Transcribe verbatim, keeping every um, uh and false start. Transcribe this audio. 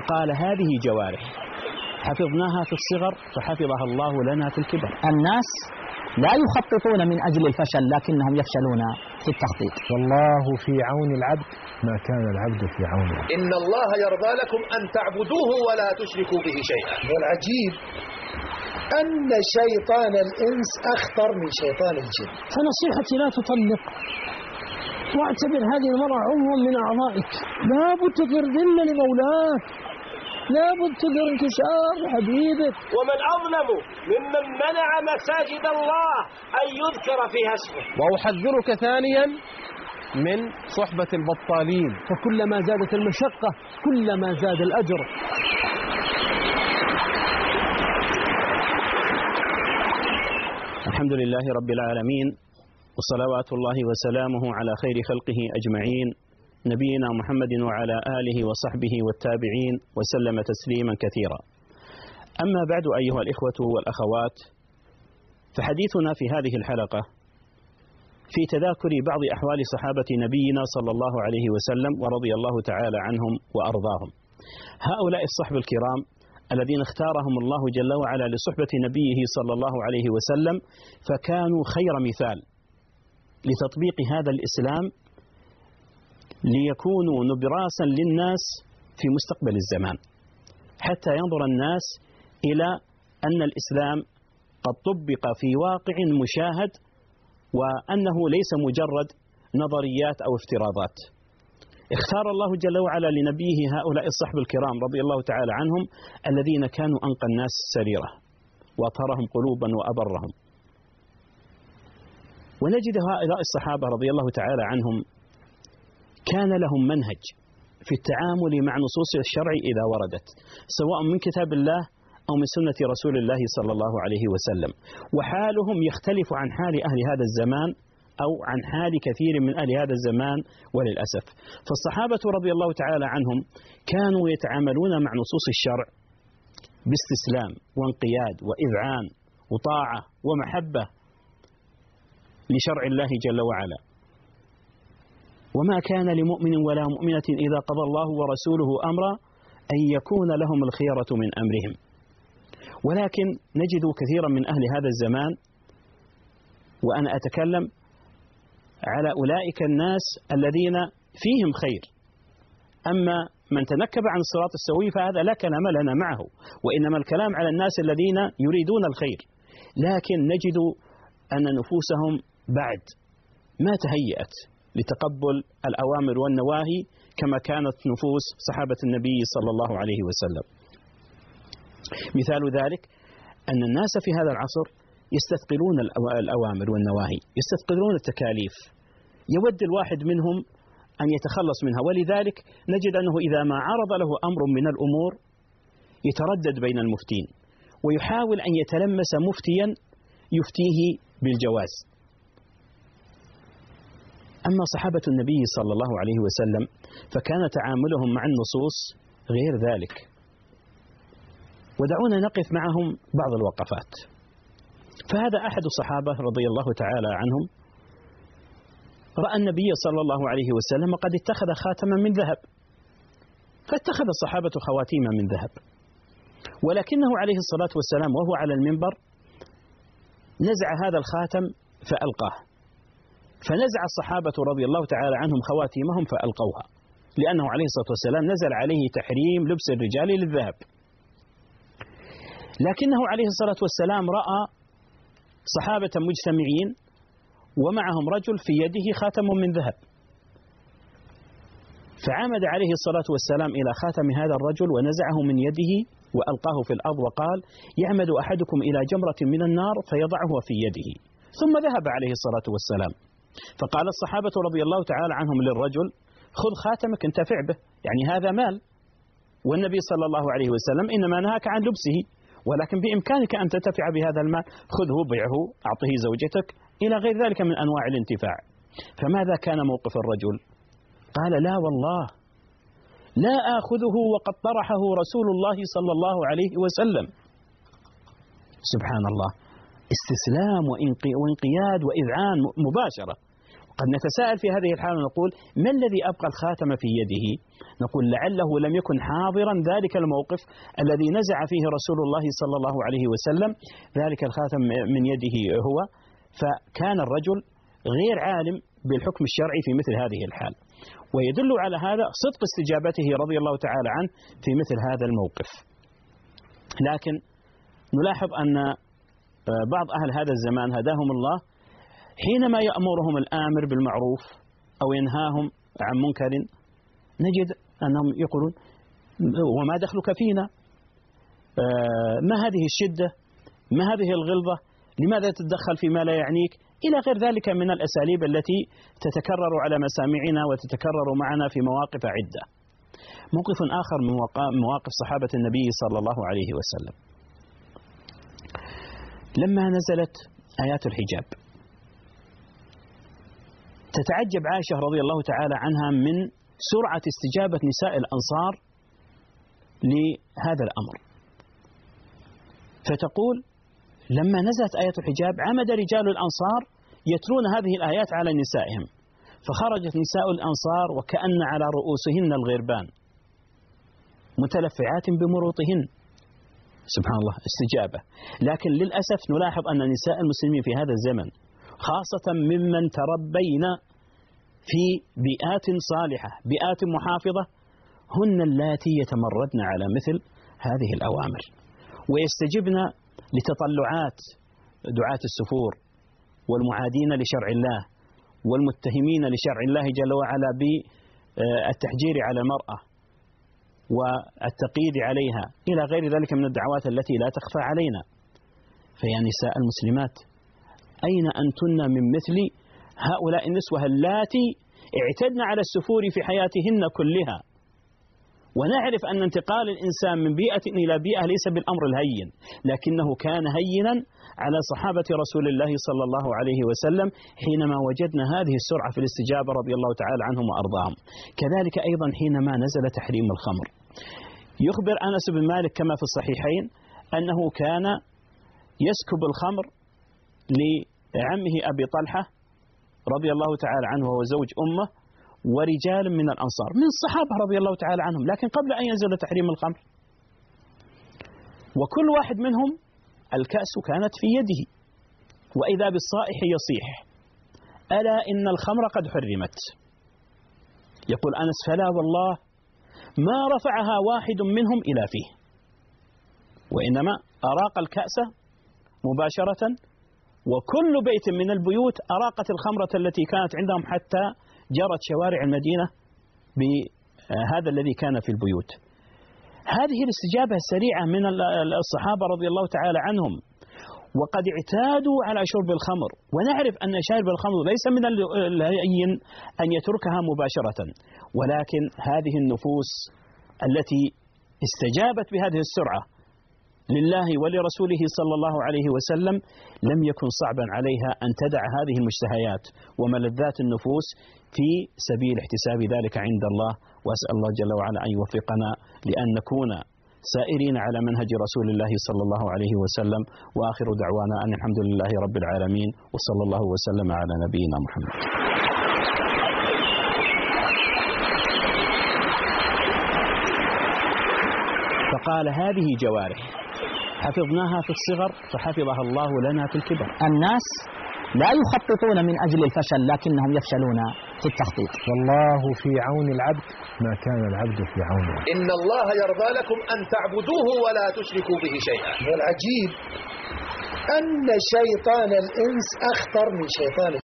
فقال هذه جوارح حفظناها في الصغر فحفظها الله لنا في الكبر. الناس لا يخططون من أجل الفشل لكنهم يفشلون في التخطيط. والله في عون العبد ما كان العبد في عون العبد. إن الله يرضى لكم أن تعبدوه ولا تشركوا به شيئا. والعجيب أن شيطان الإنس أخطر من شيطان الجن. فنصيحتي لا تطلق، واعتبر هذه المرأة عضوا من أعضائك، لا بد تظهر ذل لمولاك، لا بد تظهر انكسار لحبيبك. ومن أظلم ممن منع مساجد الله أن يذكر فيها اسمه. وأحذرك ثانيا من صحبة البطالين، فكلما زادت المشقة كلما زاد الأجر. الحمد لله رب العالمين، وصلوات الله وسلامه على خير خلقه أجمعين، نبينا محمد وعلى آله وصحبه والتابعين وسلم تسليما كثيرا. أما بعد أيها الإخوة والأخوات، فحديثنا في هذه الحلقة في تذاكر بعض أحوال صحابة نبينا صلى الله عليه وسلم ورضي الله تعالى عنهم وأرضاهم. هؤلاء الصحب الكرام الذين اختارهم الله جل وعلا لصحبة نبيه صلى الله عليه وسلم، فكانوا خير مثال لتطبيق هذا الإسلام ليكونوا نبراسا للناس في مستقبل الزمان، حتى ينظر الناس إلى أن الإسلام قد طبق في واقع مشاهد، وأنه ليس مجرد نظريات أو افتراضات. اختار الله جل وعلا لنبيه هؤلاء الصحب الكرام رضي الله تعالى عنهم الذين كانوا أنقى الناس سريرة وأطهرهم قلوبا وأبرهم. ونجد هؤلاء الصحابة رضي الله تعالى عنهم كان لهم منهج في التعامل مع نصوص الشرع إذا وردت، سواء من كتاب الله أو من سنة رسول الله صلى الله عليه وسلم، وحالهم يختلف عن حال أهل هذا الزمان أو عن حال كثير من أهل هذا الزمان وللأسف. فالصحابة رضي الله تعالى عنهم كانوا يتعاملون مع نصوص الشرع باستسلام وانقياد وإذعان وطاعة ومحبة لشرع الله جل وعلا. وما كان لمؤمن ولا مؤمنة إذا قضى الله ورسوله أمرا أن يكون لهم الخيرة من أمرهم. ولكن نجد كثيرا من أهل هذا الزمان، وأنا أتكلم على أولئك الناس الذين فيهم خير، أما من تنكب عن الصراط السوي فهذا لا كلام لنا معه، وإنما الكلام على الناس الذين يريدون الخير، لكن نجد أن نفوسهم بعد ما تهيأت لتقبل الأوامر والنواهي كما كانت نفوس صحابة النبي صلى الله عليه وسلم. مثال ذلك أن الناس في هذا العصر يستثقلون الأوامر والنواهي، يستثقلون التكاليف، يود الواحد منهم أن يتخلص منها، ولذلك نجد أنه إذا ما عرض له أمر من الأمور يتردد بين المفتين ويحاول أن يتلمس مفتيا يفتيه بالجواز. أما صحابة النبي صلى الله عليه وسلم فكان تعاملهم مع النصوص غير ذلك. ودعونا نقف معهم بعض الوقفات. فهذا أحد الصحابة رضي الله تعالى عنهم رأى النبي صلى الله عليه وسلم قد اتخذ خاتما من ذهب، فاتخذ الصحابة خواتيم من ذهب، ولكنه عليه الصلاة والسلام وهو على المنبر نزع هذا الخاتم فألقاه، فنزع الصحابة رضي الله تعالى عنهم خواتيمهم فألقوها، لأنه عليه الصلاة والسلام نزل عليه تحريم لبس الرجال للذهب. لكنه عليه الصلاة والسلام رأى صحابة مجتمعين ومعهم رجل في يده خاتم من ذهب، فعمد عليه الصلاة والسلام إلى خاتم هذا الرجل ونزعه من يده وألقاه في الأرض وقال: يعمد أحدكم إلى جمرة من النار فيضعه في يده، ثم ذهب عليه الصلاة والسلام. فقال الصحابة رضي الله تعالى عنهم للرجل: خذ خاتمك انتفع به، يعني هذا مال، والنبي صلى الله عليه وسلم إنما نهاك عن لبسه، ولكن بإمكانك أن تنتفع بهذا المال، خذه بيعه أعطه زوجتك إلى غير ذلك من أنواع الانتفاع. فماذا كان موقف الرجل؟ قال: لا والله لا آخذه وقد طرحه رسول الله صلى الله عليه وسلم. سبحان الله، استسلام وانقياد وإذعان مباشرة. قد نتساءل في هذه الحالة ونقول ما الذي أبقى الخاتم في يده؟ نقول لعله لم يكن حاضرا ذلك الموقف الذي نزع فيه رسول الله صلى الله عليه وسلم ذلك الخاتم من يده هو، فكان الرجل غير عالم بالحكم الشرعي في مثل هذه الحال، ويدل على هذا صدق استجابته رضي الله تعالى عنه في مثل هذا الموقف. لكن نلاحظ أن بعض أهل هذا الزمان هداهم الله حينما يأمرهم الآمر بالمعروف أو ينهاهم عن منكر نجد أنهم يقولون وما دخلك فينا، ما هذه الشدة، ما هذه الغلظة، لماذا تتدخل فيما لا يعنيك، إلى غير ذلك من الأساليب التي تتكرر على مسامعنا وتتكرر معنا في مواقف عدة. موقف آخر من مواقف صحابة النبي صلى الله عليه وسلم لما نزلت آيات الحجاب، تتعجب عائشة رضي الله تعالى عنها من سرعة استجابة نساء الأنصار لهذا الأمر، فتقول لما نزلت آيات الحجاب عمد رجال الأنصار يتلون هذه الآيات على نسائهم، فخرجت نساء الأنصار وكأن على رؤوسهن الغربان متلفعات بمروطهن. سبحان الله، استجابة. لكن للأسف نلاحظ أن نساء المسلمين في هذا الزمن خاصة ممن تربينا في بيئات صالحة، بيئات محافظة، هن اللاتي يتمردن على مثل هذه الأوامر ويستجبن لتطلعات دعاة السفور والمعادين لشرع الله والمتهمين لشرع الله جل وعلا بالتحجير على المرأة والتقييد عليها إلى غير ذلك من الدعوات التي لا تخفى علينا. فيا نساء المسلمات أين أنتن من مثل هؤلاء النسوة اللاتي اعتدن على السفور في حياتهن كلها؟ ونعرف أن انتقال الإنسان من بيئة إلى بيئة ليس بالأمر الهين، لكنه كان هينا على صحابة رسول الله صلى الله عليه وسلم حينما وجدنا هذه السرعة في الاستجابة رضي الله تعالى عنهم وأرضاهم. كذلك أيضا حينما نزل تحريم الخمر، يخبر أنس بن مالك كما في الصحيحين أنه كان يسكب الخمر لعمه أبي طلحة رضي الله تعالى عنه وهو زوج أمه ورجال من الأنصار من الصحابة رضي الله تعالى عنهم، لكن قبل أن ينزل تحريم الخمر، وكل واحد منهم الكأس كانت في يده وإذا بالصائح يصيح ألا إن الخمر قد حرمت. يقول أنس فلا والله ما رفعها واحد منهم إلى فيه، وإنما أراق الكأس مباشرة، وكل بيت من البيوت أراقت الخمرة التي كانت عندهم حتى جرت شوارع المدينة بهذا الذي كان في البيوت. هذه الاستجابة السريعة من الصحابة رضي الله تعالى عنهم، وقد اعتادوا على شرب الخمر، ونعرف أن شارب الخمر ليس من الهين أن يتركها مباشرة، ولكن هذه النفوس التي استجابت بهذه السرعة لله ولرسوله صلى الله عليه وسلم لم يكن صعبا عليها أن تدع هذه المشتهيات وملذات النفوس في سبيل احتساب ذلك عند الله. وأسأل الله جل وعلا أن يوفقنا لأن نكون سائرين على منهج رسول الله صلى الله عليه وسلم. وآخر دعوانا أن الحمد لله رب العالمين، وصلى الله وسلم على نبينا محمد. فقال هذه جوارح حفظناها في الصغر فحفظها الله لنا في الكبر. الناس لا يخططون من أجل الفشل لكنهم يفشلون في التخطيط. والله في عون العبد ما كان العبد في عونه. إن الله يرضى لكم أن تعبدوه ولا تشركوا به شيئا. والعجيب أن شيطان الإنس أخطر من شيطان